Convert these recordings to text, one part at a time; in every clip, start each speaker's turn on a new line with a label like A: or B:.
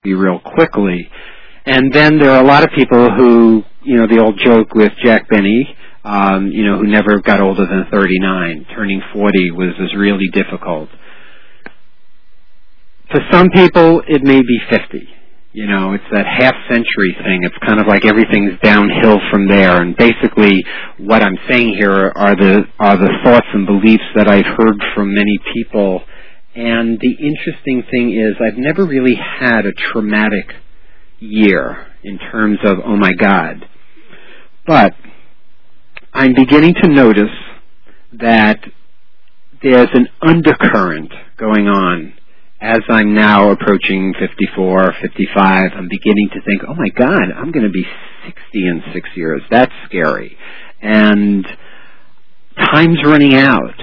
A: real quickly. And then there are a lot of people who, the old joke with Jack Benny, who never got older than 39. Turning 40 was really difficult. For some people, it may be 50. It's that half-century thing. It's kind of like everything's downhill from there. And basically, what I'm saying here are the thoughts and beliefs that I've heard from many people. And the interesting thing is, I've never really had a traumatic year in terms of, oh my God. But I'm beginning to notice that there's an undercurrent going on. As I'm now approaching 54, 55, I'm beginning to think, oh my God, I'm going to be 60 in 6 years. That's scary. And time's running out.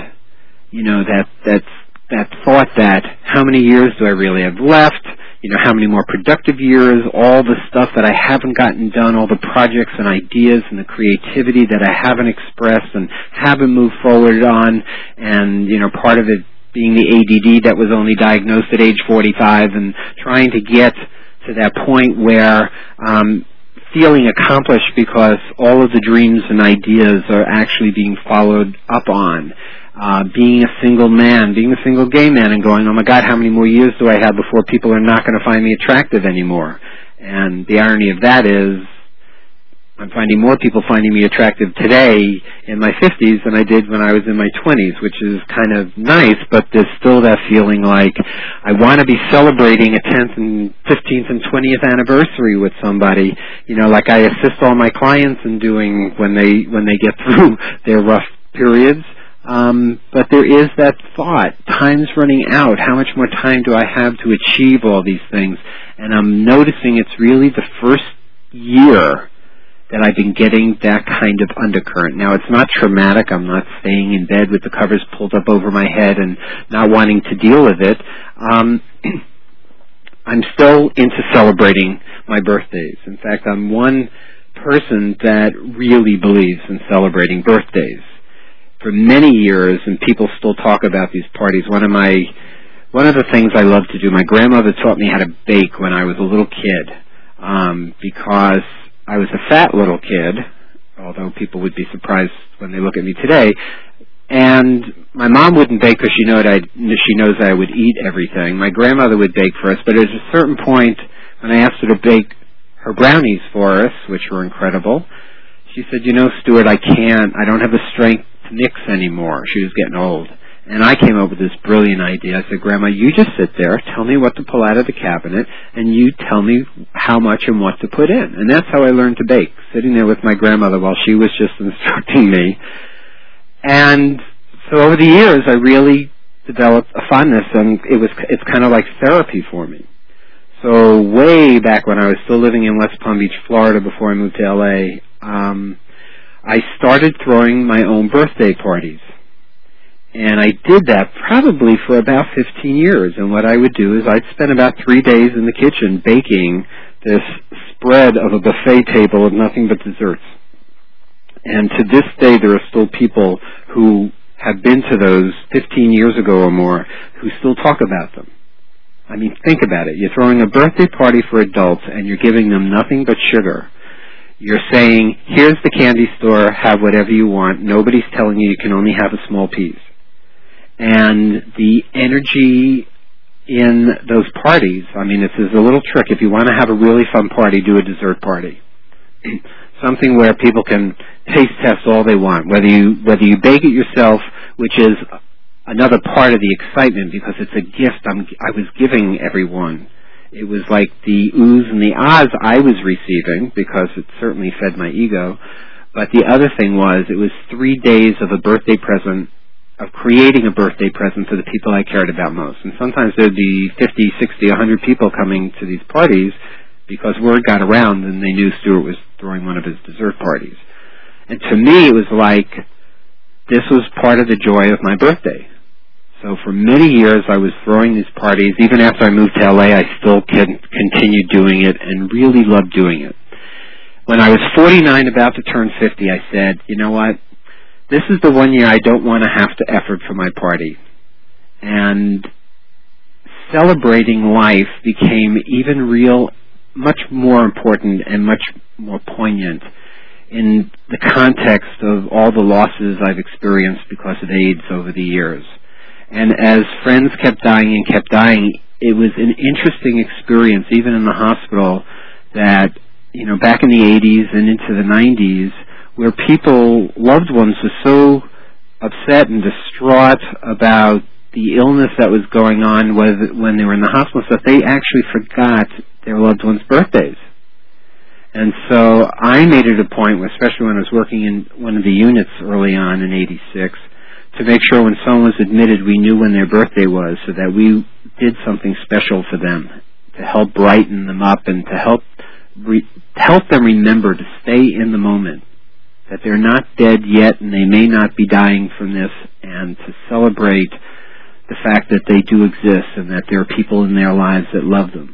A: That thought that how many years do I really have left? How many more productive years? All the stuff that I haven't gotten done, all the projects and ideas and the creativity that I haven't expressed and haven't moved forward on. And, part of it being the ADD that was only diagnosed at age 45 and trying to get to that point where feeling accomplished because all of the dreams and ideas are actually being followed up on. Being a single man, being a single gay man and going, oh my God, how many more years do I have before people are not going to find me attractive anymore? And the irony of that is I'm finding more people finding me attractive today in my 50s than I did when I was in my 20s, which is kind of nice, but there's still that feeling like I want to be celebrating a 10th and 15th and 20th anniversary with somebody, like I assist all my clients in doing when they get through their rough periods. But there is that thought, time's running out. How much more time do I have to achieve all these things? And I'm noticing it's really the first year that I've been getting that kind of undercurrent. Now, it's not traumatic. I'm not staying in bed with the covers pulled up over my head and not wanting to deal with it. I'm still into celebrating my birthdays. In fact, I'm one person that really believes in celebrating birthdays. For many years, and people still talk about these parties. One of the things I love to do, my grandmother taught me how to bake when I was a little kid, because I was a fat little kid, although people would be surprised when they look at me today. And my mom wouldn't bake because she knows I would eat everything. My grandmother would bake for us, but at a certain point, when I asked her to bake her brownies for us, which were incredible, she said, Stuart, I don't have the strength to mix anymore. She was getting old. And I came up with this brilliant idea. I said, Grandma, you just sit there, tell me what to pull out of the cabinet, and you tell me how much and what to put in. And that's how I learned to bake, sitting there with my grandmother while she was just instructing me. And so over the years, I really developed a fondness, and it's kind of like therapy for me. So way back when I was still living in West Palm Beach, Florida, before I moved to L.A., I started throwing my own birthday parties. And I did that probably for about 15 years. And what I would do is I'd spend about 3 days in the kitchen baking this spread of a buffet table of nothing but desserts. And to this day, there are still people who have been to those 15 years ago or more who still talk about them. I mean, think about it. You're throwing a birthday party for adults and you're giving them nothing but sugar. You're saying, here's the candy store, have whatever you want. Nobody's telling you can only have a small piece. And the energy in those parties, I mean, this is a little trick. If you want to have a really fun party, do a dessert party. Something where people can taste test all they want. Whether you bake it yourself, which is another part of the excitement because it's a gift I was giving everyone. It was like the oohs and the ahs I was receiving because it certainly fed my ego. But the other thing was it was 3 days of a birthday present, of creating a birthday present for the people I cared about most. And sometimes there would be 50, 60, 100 people coming to these parties because word got around and they knew Stuart was throwing one of his dessert parties. And to me it was like this was part of the joy of my birthday. So for many years I was throwing these parties. Even after I moved to L.A., I still continued doing it and really loved doing it. When I was 49, about to turn 50, I said, you know what? This is the one year I don't want to have to effort for my party. And celebrating life became much more important and much more poignant in the context of all the losses I've experienced because of AIDS over the years. And as friends kept dying, it was an interesting experience, even in the hospital, that, back in the 80s and into the 90s, where loved ones were so upset and distraught about the illness that was going on when they were in the hospital, that they actually forgot their loved ones' birthdays. And so I made it a point, especially when I was working in one of the units early on in 86, to make sure when someone was admitted we knew when their birthday was, so that we did something special for them to help brighten them up and to help them remember to stay in the moment, that they're not dead yet and they may not be dying from this, and to celebrate the fact that they do exist and that there are people in their lives that love them.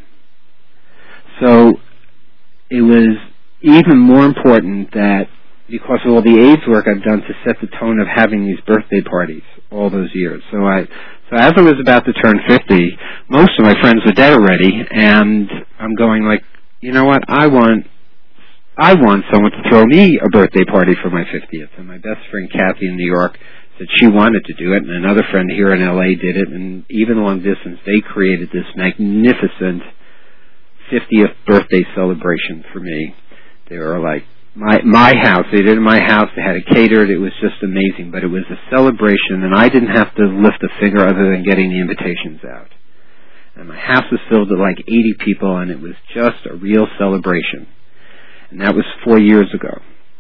A: So it was even more important that, because of all the AIDS work I've done, to set the tone of having these birthday parties all those years. So as I was about to turn 50, most of my friends were dead already, and I'm going like, you know what, I want someone to throw me a birthday party for my 50th. And my best friend Kathy in New York said she wanted to do it, and another friend here in LA did it, and even long distance, they created this magnificent 50th birthday celebration for me. They were like my house. They did it in my house. They had it catered. It was just amazing. But it was a celebration, and I didn't have to lift a finger other than getting the invitations out. And my house was filled with like 80 people, and it was just a real celebration. And that was 4 years ago.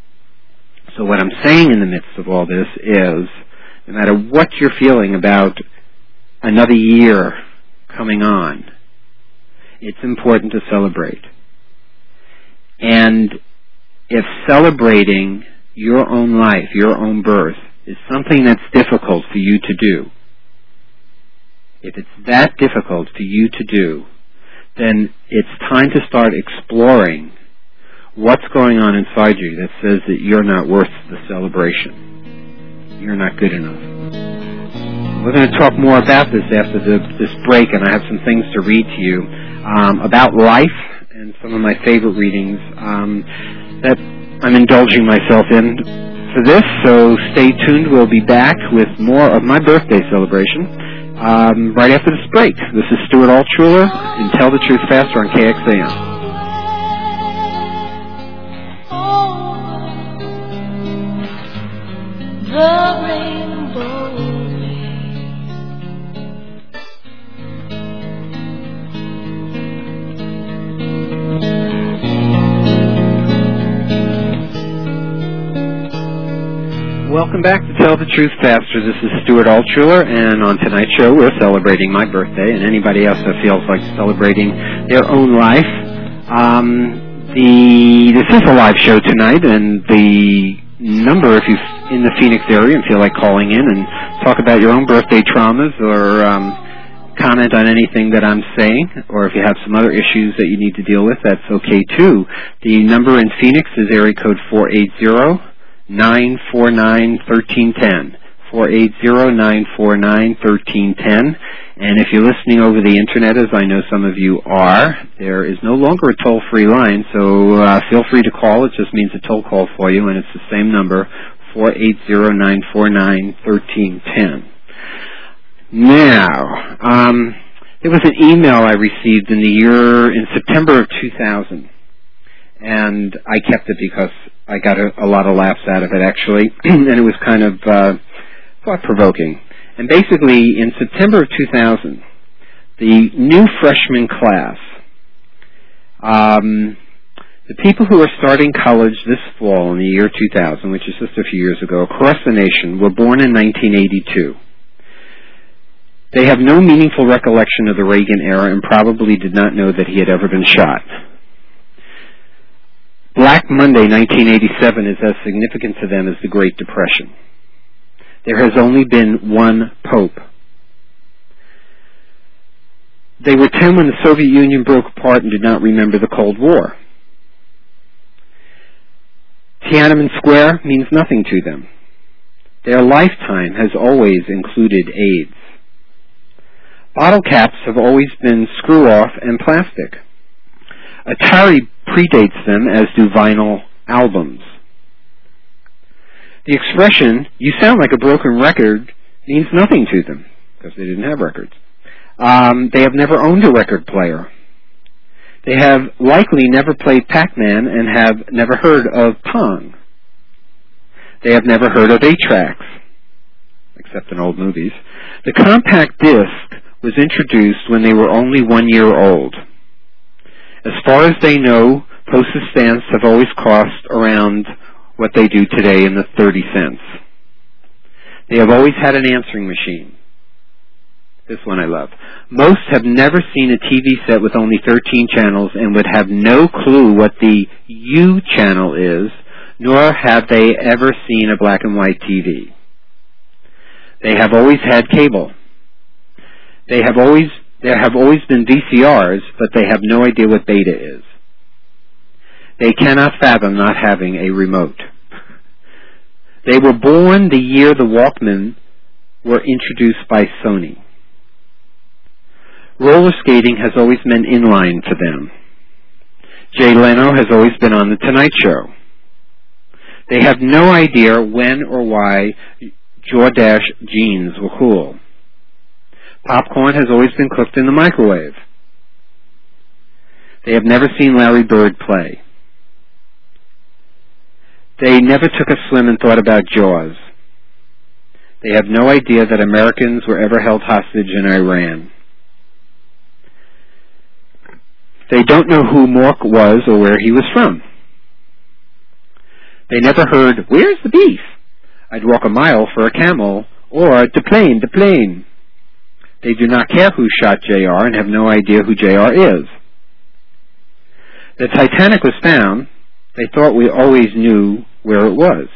A: So what I'm saying in the midst of all this is, no matter what you're feeling about another year coming on, it's important to celebrate. And if celebrating your own life, your own birth, is something that's difficult for you to do, if it's that difficult for you to do, then it's time to start exploring what's going on inside you that says that you're not worth the celebration. You're not good enough. We're going to talk more about this after this break, and I have some things to read to you about life and some of my favorite readings that I'm indulging myself in for this. So stay tuned. We'll be back with more of my birthday celebration right after this break. This is Stuart Altshuler and Tell the Truth Faster on KXAM.
B: The rainbow.
A: Welcome back to Tell the Truth Faster. This is Stuart Altshuler, and on tonight's show we're celebrating my birthday and anybody else that feels like celebrating their own life. This is a live show tonight, and the number, if you're in the Phoenix area and feel like calling in and talk about your own birthday traumas or comment on anything that I'm saying, or if you have some other issues that you need to deal with, that's okay too. The number in Phoenix is area code 480-949-1310. 480-949-1310. And if you're listening over the Internet, as I know some of you are, there is no longer a toll-free line, so feel free to call. It just means a toll call for you, and it's the same number, 480-949-1310. Now, there was an email I received in September of 2000, and I kept it because I got a lot of laughs out of it, actually, and it was kind of thought-provoking. And basically, in September of 2000, the new freshman class, the people who are starting college this fall in the year 2000, which is just a few years ago, across the nation, were born in 1982. They have no meaningful recollection of the Reagan era and probably did not know that he had ever been shot. Black Monday, 1987, is as significant to them as the Great Depression. There has only been one Pope. They were 10 when the Soviet Union broke apart and did not remember the Cold War. Tiananmen Square means nothing to them. Their lifetime has always included AIDS. Bottle caps have always been screw-off and plastic. Atari predates them, as do vinyl albums. The expression, "you sound like a broken record," means nothing to them, because they didn't have records. They have never owned a record player. They have likely never played Pac-Man and have never heard of Pong. They have never heard of 8-tracks, except in old movies. The compact disc was introduced when they were only 1 year old. As far as they know, postage stamps have always cost around what they do today in the 30 cents. They have always had an answering machine. This one I love. Most have never seen a TV set with only 13 channels and would have no clue what the U channel is, nor have they ever seen a black and white TV. They have always had cable. There have always been VCRs, but they have no idea what beta is. They cannot fathom not having a remote. They were born the year the Walkman were introduced by Sony. Roller skating has always meant inline to them. Jay Leno has always been on The Tonight Show. They have no idea when or why Jordache jeans were cool. Popcorn has always been cooked in the microwave. They have never seen Larry Bird play. They never took a swim and thought about Jaws. They have no idea that Americans were ever held hostage in Iran. They don't know who Mork was or where he was from. They never heard, "Where's the beef? I'd walk a mile for a camel," or "De plane, de plane." They do not care who shot JR and have no idea who JR is. The Titanic was found. They thought we always knew where it was.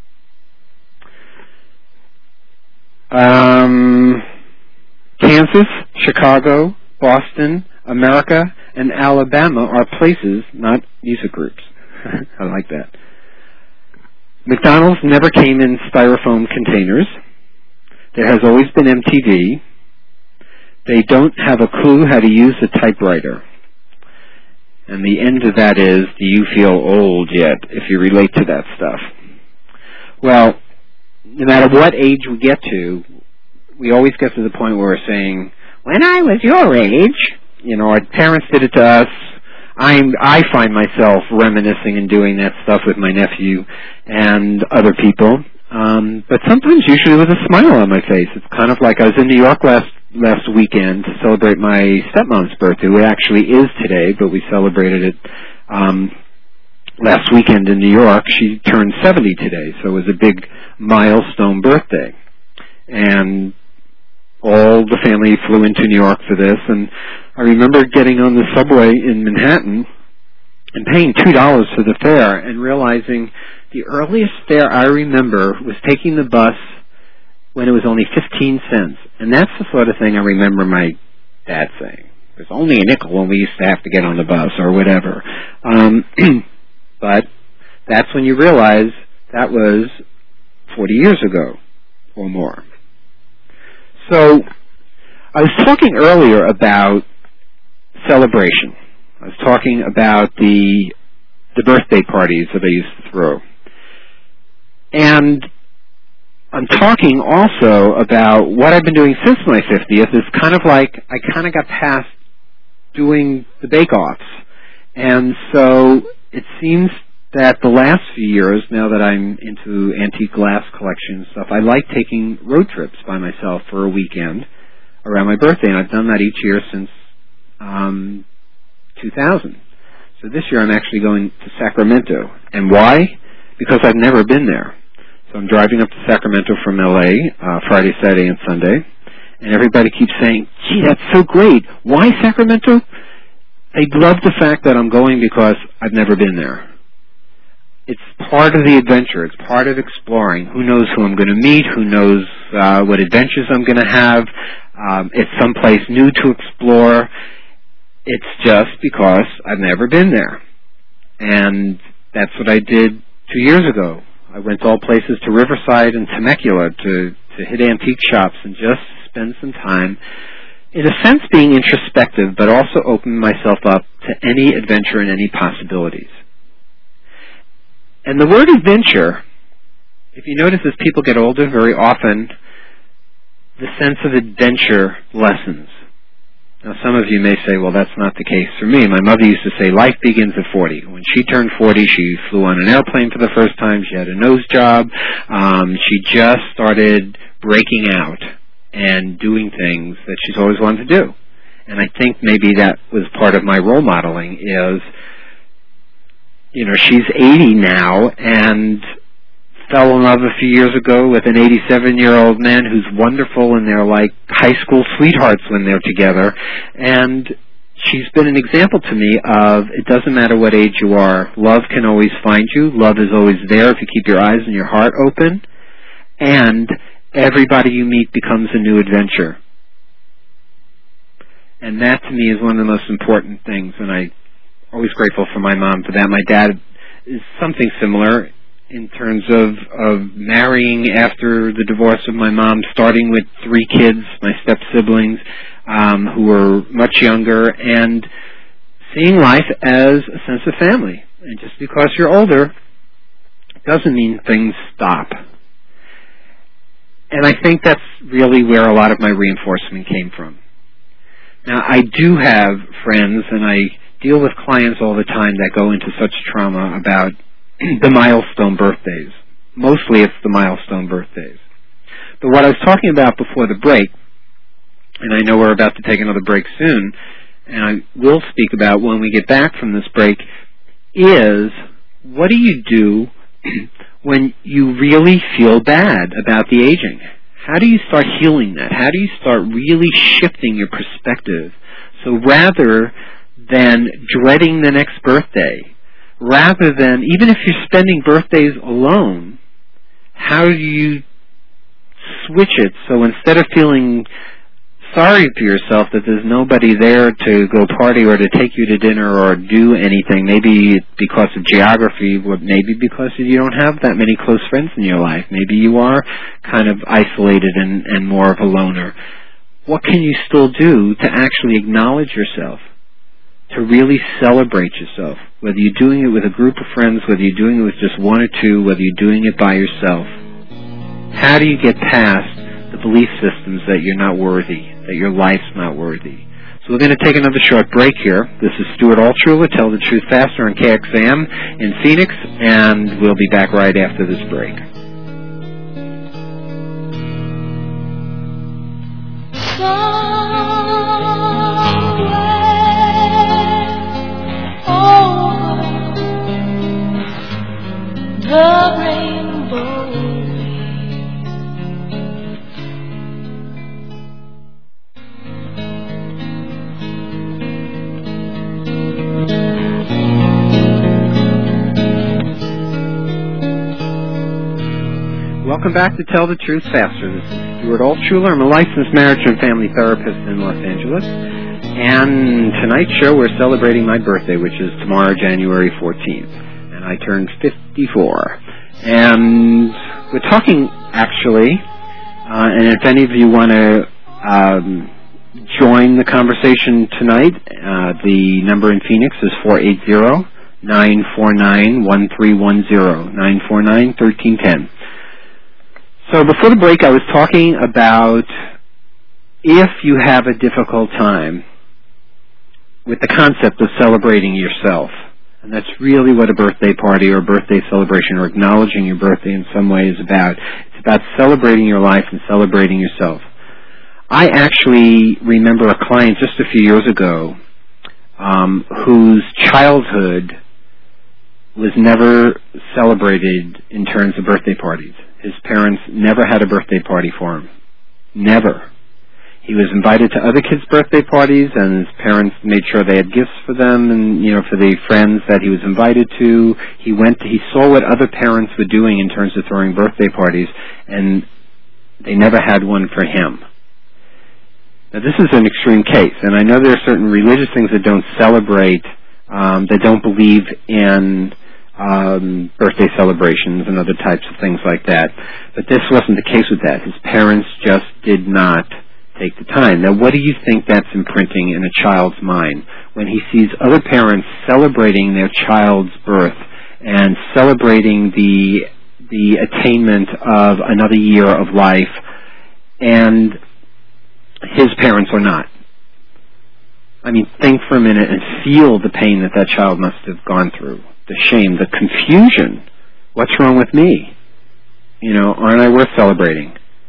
A: Kansas, Chicago, Boston, America, and Alabama are places, not music groups. I like that. McDonald's never came in styrofoam containers. There has always been MTV. They don't have a clue how to use a typewriter. And the end of that is, do you feel old yet, if you relate to that stuff? Well, no matter what age we get to, we always get to the point where we're saying, when I was your age, our parents did it to us. I find myself reminiscing and doing that stuff with my nephew and other people. But sometimes, usually with a smile on my face. It's kind of like I was in New York last weekend to celebrate my stepmom's birthday. It actually is today, but we celebrated it last weekend in New York. She turned 70 today, so it was a big milestone birthday. And all the family flew into New York for this, and I remember getting on the subway in Manhattan and paying $2 for the fare and realizing the earliest fare I remember was taking the bus when it was only 15 cents. And that's the sort of thing I remember my dad saying. It was only a nickel when we used to have to get on the bus or whatever. But that's when you realize that was 40 years ago or more. So I was talking earlier about celebration. I was talking about the birthday parties that I used to throw. And I'm talking also about what I've been doing since my 50th. It's kind of like I kind of got past doing the bake-offs. And so it seems that the last few years, now that I'm into antique glass collection and stuff, I like taking road trips by myself for a weekend around my birthday, and I've done that each year since 2000. So this year I'm actually going to Sacramento. And why? Because I've never been there. So I'm driving up to Sacramento from L.A. Friday, Saturday, and Sunday, and everybody keeps saying, "Gee, that's so great. Why Sacramento?" They love the fact that I'm going because I've never been there. It's part of the adventure. It's part of exploring. Who knows who I'm going to meet? Who knows what adventures I'm going to have? It's someplace new to explore. It's just because I've never been there. And that's what I did 2 years ago. I went to all places, to Riverside and Temecula, to hit antique shops and just spend some time in a sense being introspective, but also opening myself up to any adventure and any possibilities. And the word adventure, if you notice as people get older, very often the sense of adventure lessens. Now, some of you may say, well, that's not the case for me. My mother used to say, life begins at 40. When she turned 40, she flew on an airplane for the first time. She had a nose job. She just started breaking out and doing things that she's always wanted to do. And I think maybe that was part of my role modeling is, she's 80 now and fell in love a few years ago with an 87-year-old man who's wonderful, and they're like high school sweethearts when they're together. And she's been an example to me of it doesn't matter what age you are. Love can always find you. Love is always there if you keep your eyes and your heart open. And everybody you meet becomes a new adventure. And that to me is one of the most important things, and I'm always grateful for my mom for that. My dad is something similar in terms of marrying after the divorce of my mom, starting with 3 kids, my step-siblings, who were much younger, and seeing life as a sense of family. And just because you're older doesn't mean things stop. And I think that's really where a lot of my reinforcement came from. Now, I do have friends, and I deal with clients all the time that go into such trauma about the milestone birthdays. Mostly it's the milestone birthdays. But what I was talking about before the break, and I know we're about to take another break soon, and I will speak about when we get back from this break, is what do you do when you really feel bad about the aging? How do you start healing that? How do you start really shifting your perspective? So rather than dreading the next birthday, rather than, even if you're spending birthdays alone, how do you switch it so instead of feeling sorry for yourself that there's nobody there to go party or to take you to dinner or do anything, maybe because of geography, maybe because you don't have that many close friends in your life, maybe you are kind of isolated and more of a loner, what can you still do to actually acknowledge yourself? To really celebrate yourself, whether you're doing it with a group of friends, whether you're doing it with just 1 or 2, whether you're doing it by yourself. How do you get past the belief systems that you're not worthy, that your life's not worthy? So we're going to take another short break here. This is Stuart Altshuler, Tell the Truth Faster on KXAM in Phoenix, and we'll be back right after this break.
B: The rainbow.
A: Welcome back to Tell the Truth Faster. This is Stuart Altshuler. I'm a licensed marriage and family therapist in Los Angeles. And tonight's show we're celebrating my birthday, which is tomorrow, January 14th. I turned 54. And we're talking, actually, and if any of you want to join the conversation tonight, the number in Phoenix is 480-949-1310, 949-1310. So before the break, I was talking about if you have a difficult time with the concept of celebrating yourself. And that's really what a birthday party or a birthday celebration or acknowledging your birthday in some way is about. It's about celebrating your life and celebrating yourself. I actually remember a client just a few years ago whose childhood was never celebrated in terms of birthday parties. His parents never had a birthday party for him. Never. He was invited to other kids' birthday parties, and his parents made sure they had gifts for them and, for the friends that he was invited to. He saw what other parents were doing in terms of throwing birthday parties, and they never had one for him. Now, this is an extreme case, and I know there are certain religious things that don't celebrate, that don't believe in birthday celebrations and other types of things like that. But this wasn't the case with that. His parents just did not take the time. Now, what do you think that's imprinting in a child's mind when he sees other parents celebrating their child's birth and celebrating the attainment of another year of life, and his parents are not? I mean, think for a minute and feel the pain that that child must have gone through, the shame, the confusion. What's wrong with me? Aren't I worth celebrating?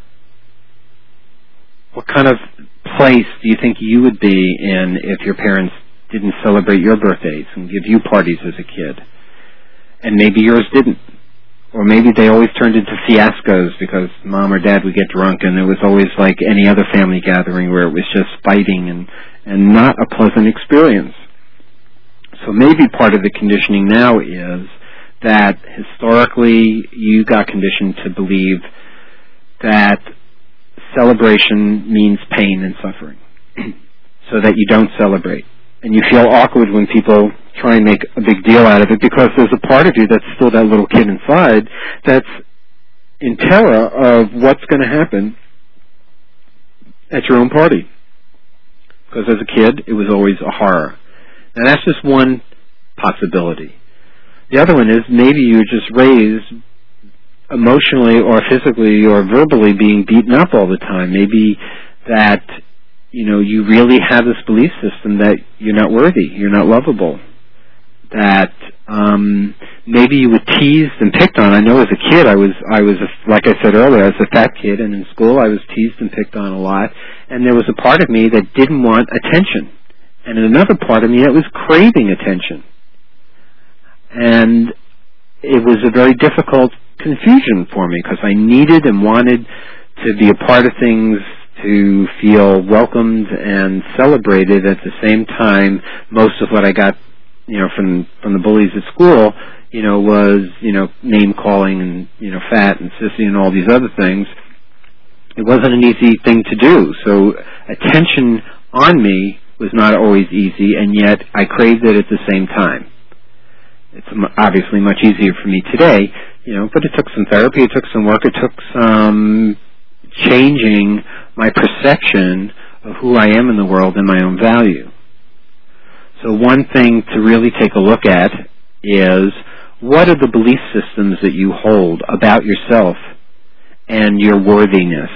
A: What kind of place do you think you would be in if your parents didn't celebrate your birthdays and give you parties as a kid? And maybe yours didn't. Or maybe they always turned into fiascos because mom or dad would get drunk and it was always like any other family gathering where it was just fighting and not a pleasant experience. So maybe part of the conditioning now is that historically you got conditioned to believe that celebration means pain and suffering, so that you don't celebrate. And you feel awkward when people try and make a big deal out of it because there's a part of you that's still that little kid inside that's in terror of what's going to happen at your own party. Because as a kid, it was always a horror. Now that's just one possibility. The other one is maybe you were just raised emotionally or physically or verbally being beaten up all the time. Maybe that, you really have this belief system that you're not worthy, you're not lovable, that maybe you were teased and picked on. I know as a kid I was like I said earlier, I was a fat kid, and in school I was teased and picked on a lot, and there was a part of me that didn't want attention, and another part of me that was craving attention. And it was a very difficult confusion for me because I needed and wanted to be a part of things, to feel welcomed and celebrated. At the same time, most of what I got, from the bullies at school, was, name calling and, fat and sissy and all these other things. It wasn't an easy thing to do. So attention on me was not always easy, and yet I craved it at the same time. It's obviously much easier for me today, but it took some therapy, it took some work, it took some changing my perception of who I am in the world and my own value. So one thing to really take a look at is, what are the belief systems that you hold about yourself and your worthiness?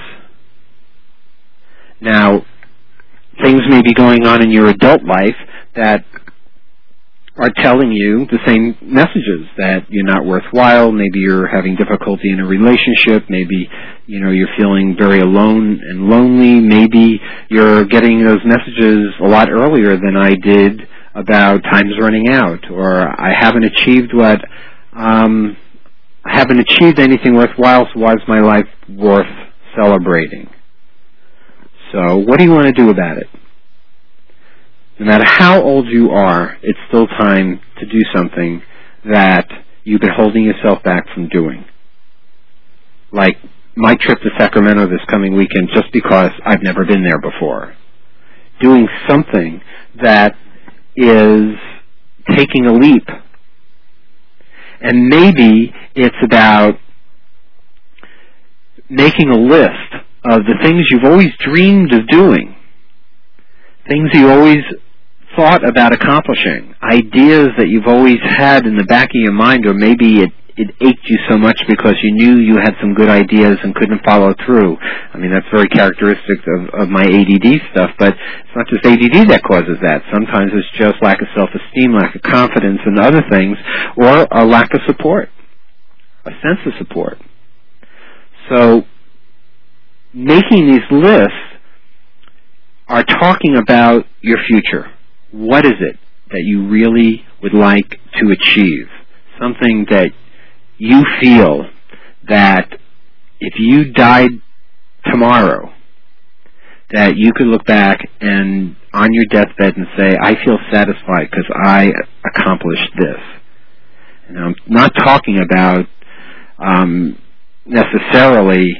A: Now, things may be going on in your adult life that are telling you the same messages, that you're not worthwhile, maybe you're having difficulty in a relationship, maybe you're feeling very alone and lonely, maybe you're getting those messages a lot earlier than I did about time's running out, or I haven't achieved anything worthwhile, so why is my life worth celebrating? So what do you want to do about it? No matter how old you are, it's still time to do something that you've been holding yourself back from doing. Like my trip to Sacramento this coming weekend, just because I've never been there before. Doing something that is taking a leap. And maybe it's about making a list of the things you've always dreamed of doing, things you always thought about accomplishing, ideas that you've always had in the back of your mind, or maybe it ached you so much because you knew you had some good ideas and couldn't follow through. I mean, that's very characteristic of my ADD stuff, but it's not just ADD that causes that. Sometimes it's just lack of self-esteem, lack of confidence and other things, or a lack of support, a sense of support. So making these lists are talking about your future. What is it that you really would like to achieve? Something that you feel that if you died tomorrow, that you could look back and on your deathbed and say, I feel satisfied because I accomplished this. And I'm not talking about necessarily,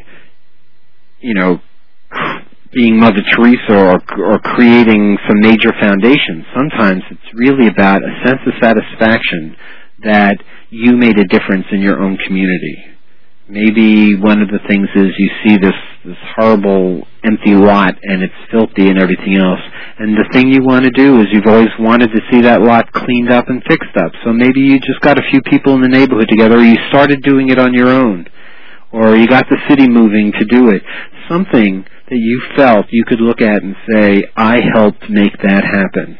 A: being Mother Teresa or creating some major foundation. Sometimes it's really about a sense of satisfaction that you made a difference in your own community. Maybe one of the things is you see this horrible empty lot and it's filthy and everything else. And the thing you want to do is you've always wanted to see that lot cleaned up and fixed up. So maybe you just got a few people in the neighborhood together, or you started doing it on your own, or you got the city moving to do it. Something that you felt you could look at and say, I helped make that happen.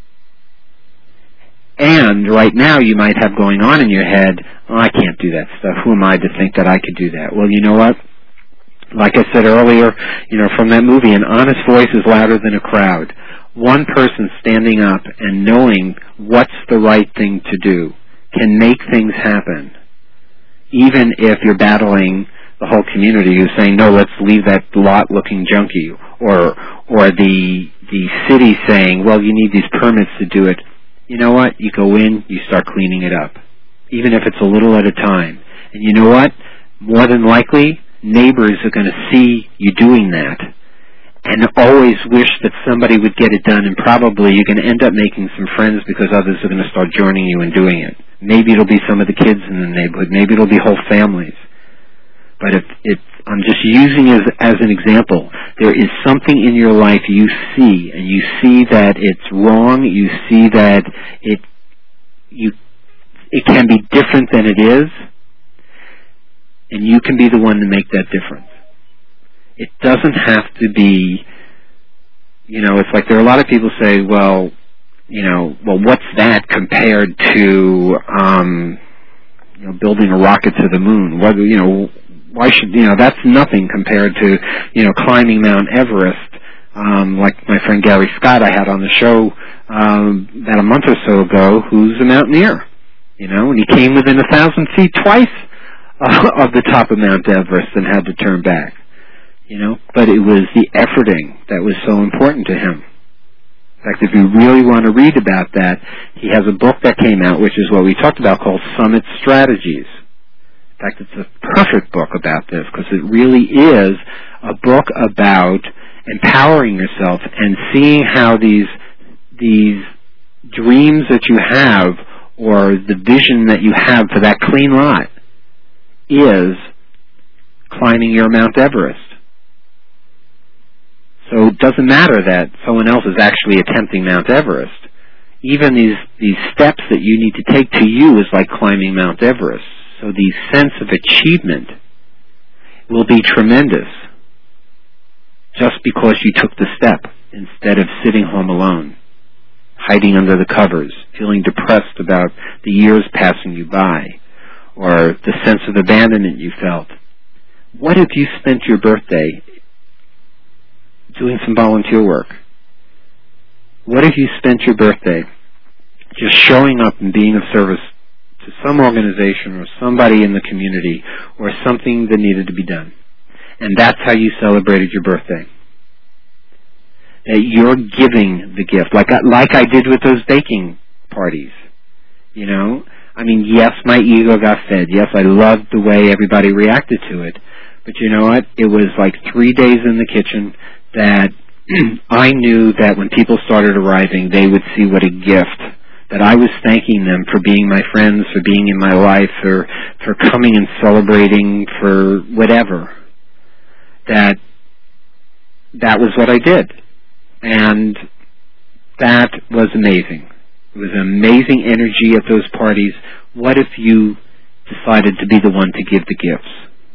A: And right now you might have going on in your head, oh, I can't do that stuff. Who am I to think that I could do that? Well, you know what? Like I said earlier, from that movie, an honest voice is louder than a crowd. One person standing up and knowing what's the right thing to do can make things happen. Even if you're battling the whole community who's saying, no, let's leave that lot looking junky, or the city saying, well, you need these permits to do it. You know what? You go in, you start cleaning it up, even if it's a little at a time. And you know what? More than likely, neighbors are going to see you doing that and always wish that somebody would get it done, and probably you're going to end up making some friends because others are going to start joining you in doing it. Maybe it'll be some of the kids in the neighborhood. Maybe it'll be whole families. But I'm just using it as an example. There is something in your life you see, and you see that it's wrong. You see that it can be different than it is, and you can be the one to make that difference. It doesn't have to be, it's like there are a lot of people say, well, what's that compared to, building a rocket to the moon? Why should, that's nothing compared to, climbing Mount Everest. Like my friend Gary Scott I had on the show about a month or so ago, who's a mountaineer, and he came within 1,000 feet twice of the top of Mount Everest and had to turn back, But it was the efforting that was so important to him. In fact, if you really want to read about that, he has a book that came out, which is what we talked about, called Summit Strategies. In fact, it's a perfect book about this because it really is a book about empowering yourself and seeing how these dreams that you have, or the vision that you have for that clean lot, is climbing your Mount Everest. So it doesn't matter that someone else is actually attempting Mount Everest. Even these steps that you need to take to you is like climbing Mount Everest. So the sense of achievement will be tremendous just because you took the step instead of sitting home alone, hiding under the covers, feeling depressed about the years passing you by, or the sense of abandonment you felt. What if you spent your birthday doing some volunteer work? What if you spent your birthday just showing up and being of service to some organization or somebody in the community or something that needed to be done? And that's how you celebrated your birthday. That you're giving the gift, like I did with those baking parties. Yes, my ego got fed. Yes, I loved the way everybody reacted to it. But you know what? It was like 3 days in the kitchen that I knew that when people started arriving, they would see what a gift, that I was thanking them for being my friends, for being in my life, for coming and celebrating, for whatever. That was what I did. And that was amazing. It was amazing energy at those parties. What if you decided to be the one to give the gifts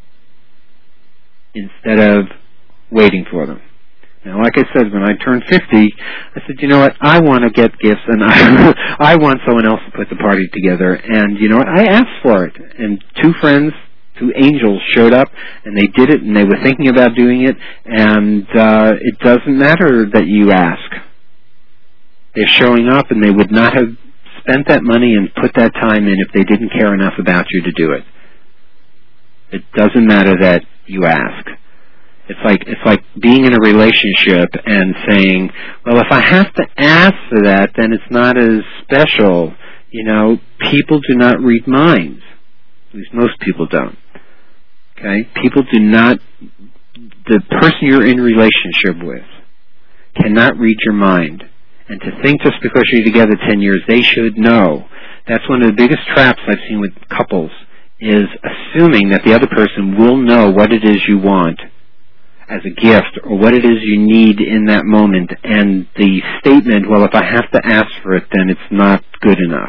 A: instead of waiting for them? Now, like I said, when I turned 50, I said, you know what, I want to get gifts, and I want someone else to put the party together. And you know what, I asked for it. And two angels showed up, and they did it, and they were thinking about doing it. And it doesn't matter that you ask. They're showing up, and they would not have spent that money and put that time in if they didn't care enough about you to do it. It doesn't matter that you ask. It's like being in a relationship and saying, well, if I have to ask for that, then it's not as special. People do not read minds. At least most people don't. Okay? People do not, the person you're in relationship with cannot read your mind. And to think just because you're together 10 years, they should know. That's one of the biggest traps I've seen with couples is assuming that the other person will know what it is you want as a gift or what it is you need in that moment, and the statement, well, if I have to ask for it, then it's not good enough.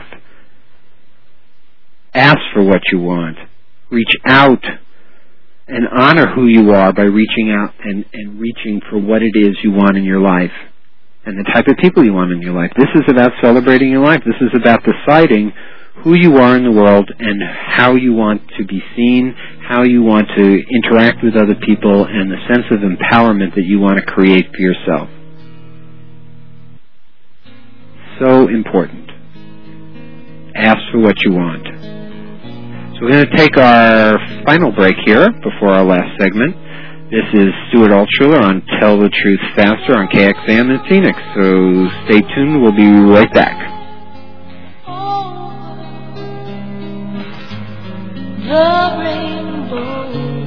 A: Ask for what you want. Reach out and honor who you are by reaching out and reaching for what it is you want in your life and the type of people you want in your life. This is about celebrating your life. This is about deciding who you are in the world and how you want to be seen, how you want to interact with other people, and the sense of empowerment that you want to create for yourself. So important. Ask for what you want. So we're going to take our final break here before our last segment. This is Stuart Altshuler on Tell the Truth Faster on KXAM in Phoenix. So stay tuned. We'll be right back.
B: The rainbow.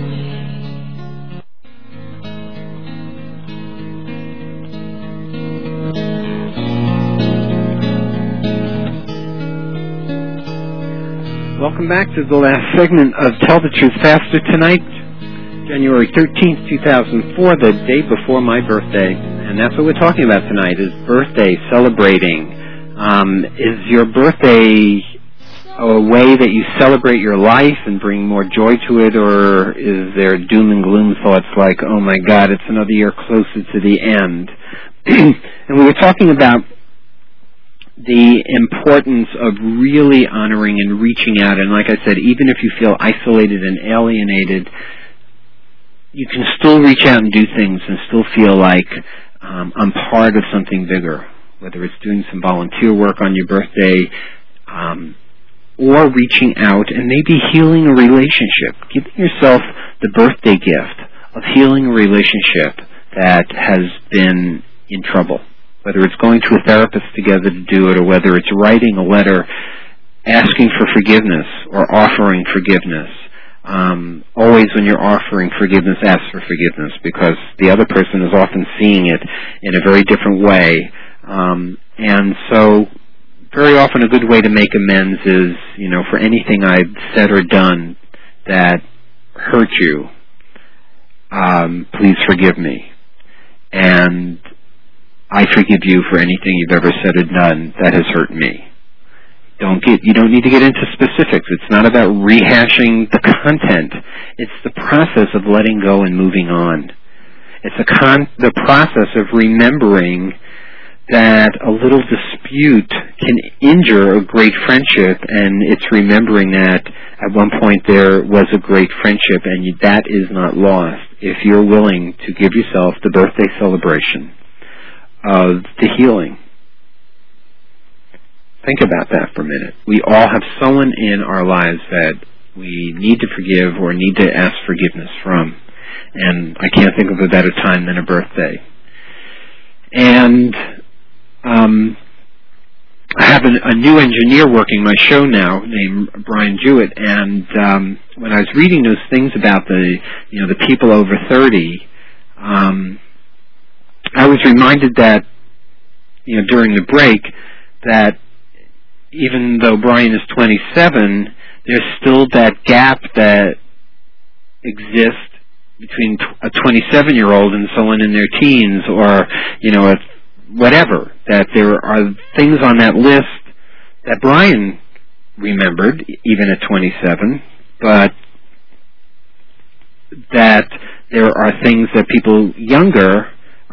A: Welcome back to the last segment of Tell the Truth Faster tonight, January 13th, 2004, the day before my birthday. And that's what we're talking about tonight, is birthday, celebrating. Is your birthday a way that you celebrate your life and bring more joy to it, or is there doom and gloom thoughts like, oh my God, it's another year closer to the end? And we were talking about the importance of really honoring and reaching out. And like I said, even if you feel isolated and alienated, you can still reach out and do things and still feel like I'm part of something bigger, whether it's doing some volunteer work on your birthday, or reaching out and maybe healing a relationship, giving yourself the birthday gift of healing a relationship that has been in trouble, whether it's going to a therapist together to do it, or whether it's writing a letter asking for forgiveness or offering forgiveness. Always when you're offering forgiveness, ask for forgiveness, because the other person is often seeing it in a very different way. And so very often a good way to make amends is, for anything I've said or done that hurt you, please forgive me. And I forgive you for anything you've ever said or done that has hurt me. You don't need to get into specifics. It's not about rehashing the content. It's the process of letting go and moving on. It's the process of remembering that a little dispute can injure a great friendship, and it's remembering that at one point there was a great friendship, and that is not lost if you're willing to give yourself the birthday celebration of the healing. Think about that for a minute. We all have someone in our lives that we need to forgive or need to ask forgiveness from, and I can't think of a better time than a birthday. And I have a new engineer working my show now named Brian Jewett, and when I was reading those things about the people over 30, I was reminded that during the break that even though Brian is 27, there's still that gap that exists between a 27-year-old and someone in their teens, or whatever, that there are things on that list that Brian remembered, even at 27, but that there are things that people younger,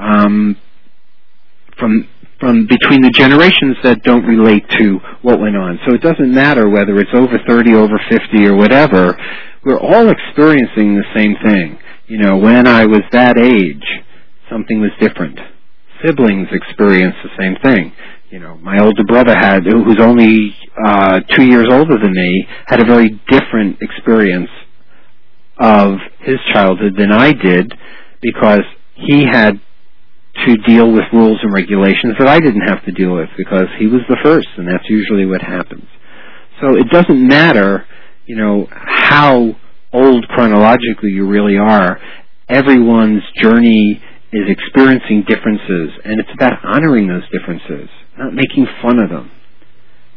A: from between the generations, that don't relate to what went on. So it doesn't matter whether it's over 30, over 50, or whatever. We're all experiencing the same thing. When I was that age, something was different. Siblings experienced the same thing. My older brother who's only 2 years older than me, had a very different experience of his childhood than I did, because he had to deal with rules and regulations that I didn't have to deal with, because he was the first, and that's usually what happens. So it doesn't matter, how old chronologically you really are. Everyone's journey is experiencing differences, and it's about honoring those differences, not making fun of them.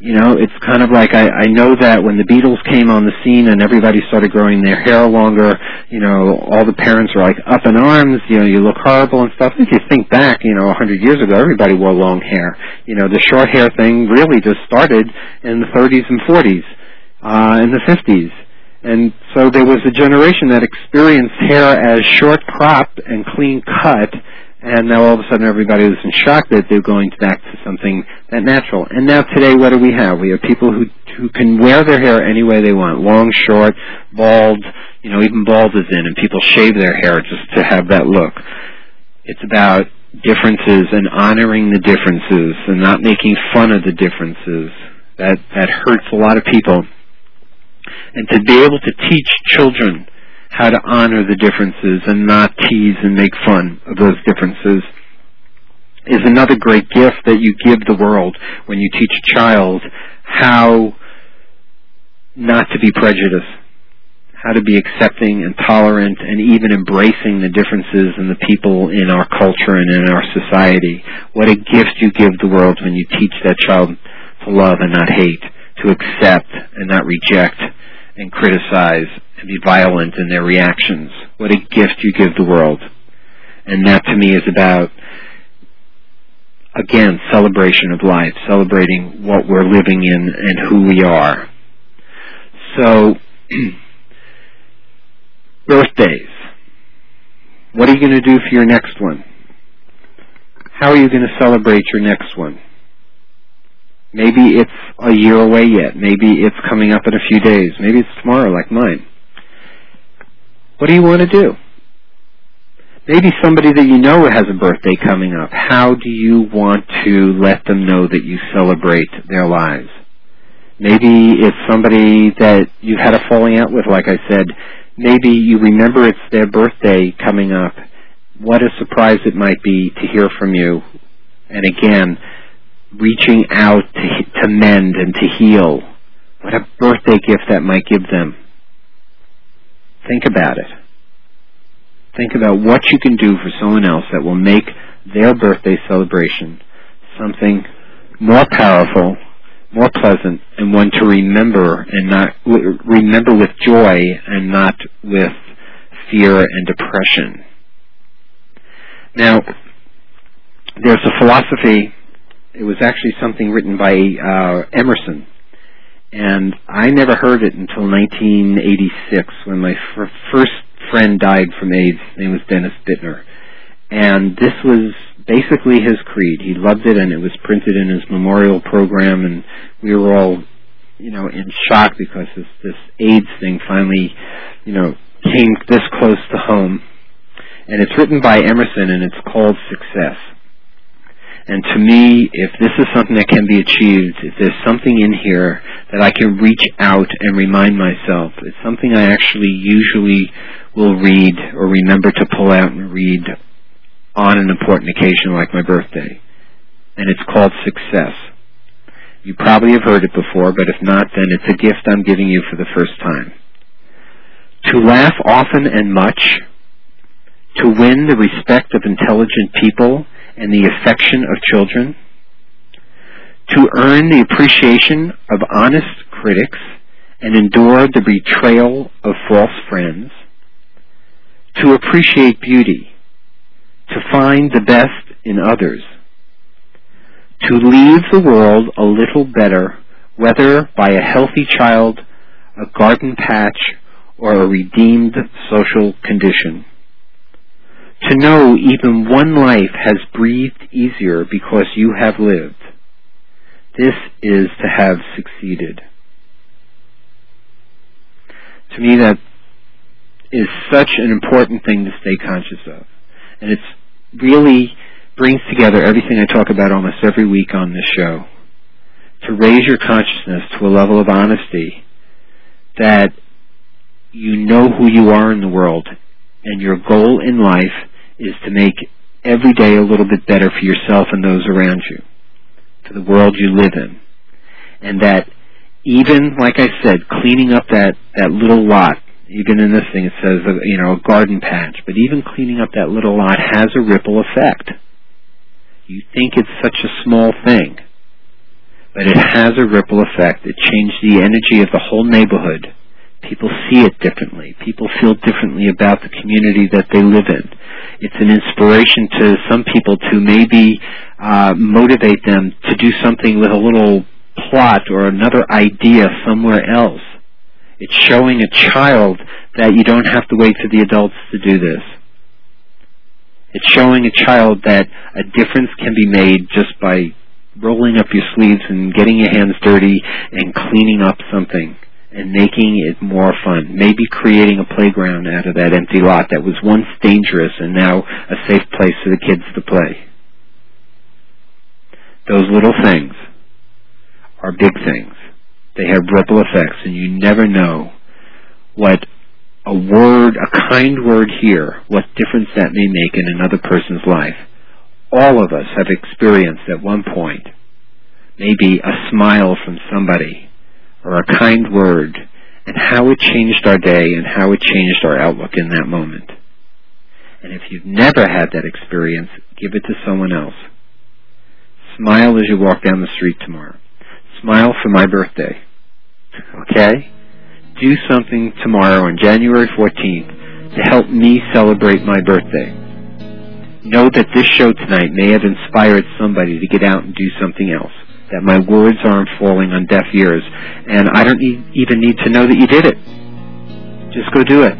A: It's kind of like I know that when the Beatles came on the scene and everybody started growing their hair longer, all the parents were like up in arms, you look horrible and stuff. If you think back, 100 years ago, everybody wore long hair. The short hair thing really just started in the 30s and 40s, in the 50s. And so there was a generation that experienced hair as short cropped and clean cut, and now all of a sudden everybody was in shock that they're going back to something that natural. And now today, what do we have? We have people who can wear their hair any way they want, long, short, bald, even bald is in, and people shave their hair just to have that look. It's about differences and honoring the differences and not making fun of the differences. That hurts a lot of people. And to be able to teach children how to honor the differences and not tease and make fun of those differences is another great gift that you give the world when you teach a child how not to be prejudiced, how to be accepting and tolerant and even embracing the differences in the people in our culture and in our society. What a gift you give the world when you teach that child to love and not hate, to accept and not reject and criticize and be violent in their reactions. What a gift you give the world. And that to me is about, again, celebration of life, celebrating what we're living in and who we are. So, birthdays. What are you going to do for your next one? How are you going to celebrate your next one? Maybe it's a year away yet. Maybe it's coming up in a few days. Maybe it's tomorrow like mine. What do you want to do? Maybe somebody that you know has a birthday coming up. How do you want to let them know that you celebrate their lives? Maybe it's somebody that you've had a falling out with, like I said. Maybe you remember it's their birthday coming up. What a surprise it might be to hear from you. And again, reaching out to mend and to heal. What a birthday gift that might give them. Think about it. Think about what you can do for someone else that will make their birthday celebration something more powerful, more pleasant, and one to remember and not remember with joy and not with fear and depression. Now, there's a philosophy. It was actually something written by Emerson, and I never heard it until 1986 when my first friend died from AIDS. His name was Dennis Bittner, and this was basically his creed. He loved it, and it was printed in his memorial program, and we were all, in shock because this AIDS thing finally, came this close to home. And it's written by Emerson, and it's called Success. And to me, if this is something that can be achieved, if there's something in here that I can reach out and remind myself, it's something I actually usually will read or remember to pull out and read on an important occasion like my birthday. And it's called Success. You probably have heard it before, but if not, then it's a gift I'm giving you for the first time. To laugh often and much, to win the respect of intelligent people and the affection of children, to earn the appreciation of honest critics and endure the betrayal of false friends, to appreciate beauty, to find the best in others, to leave the world a little better, whether by a healthy child, a garden patch, or a redeemed social condition. To know even one life has breathed easier because you have lived. This is to have succeeded. To me, that is such an important thing to stay conscious of. And it really brings together everything I talk about almost every week on this show. To raise your consciousness to a level of honesty that you know who you are in the world, and your goal in life is to make every day a little bit better for yourself and those around you, for the world you live in. And that even, like I said, cleaning up that little lot, even in this thing it says, a garden patch, but even cleaning up that little lot has a ripple effect. You think it's such a small thing, but it has a ripple effect. It changed the energy of the whole neighborhood. People see it differently. People feel differently about the community that they live in. It's an inspiration to some people to maybe motivate them to do something with a little plot or another idea somewhere else. It's showing a child that you don't have to wait for the adults to do this. It's showing a child that a difference can be made just by rolling up your sleeves and getting your hands dirty and cleaning up something and making it more fun. Maybe creating a playground out of that empty lot that was once dangerous and now a safe place for the kids to play. Those little things are big things. They have ripple effects, and you never know what a word, a kind word here, what difference that may make in another person's life. All of us have experienced at one point maybe a smile from somebody or a kind word, and how it changed our day and how it changed our outlook in that moment. And if you've never had that experience, give it to someone else. Smile as you walk down the street tomorrow. Smile for my birthday. Okay? Do something tomorrow on January 14th to help me celebrate my birthday. Know that this show tonight may have inspired somebody to get out and do something else, that my words aren't falling on deaf ears, and I don't even need to know that you did it. Just go do it.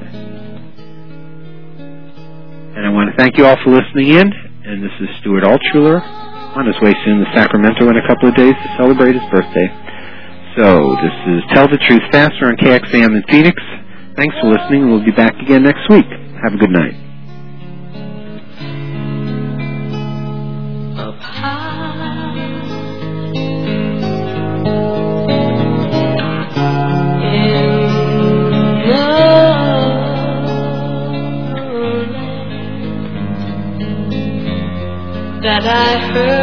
A: And I want to thank you all for listening in, and this is Stuart Altshuler, on his way soon to Sacramento in a couple of days to celebrate his birthday. So, this is Tell the Truth Faster on KXAM in Phoenix. Thanks for listening. We'll be back again next week. Have a good night.
B: Up high in the land that I heard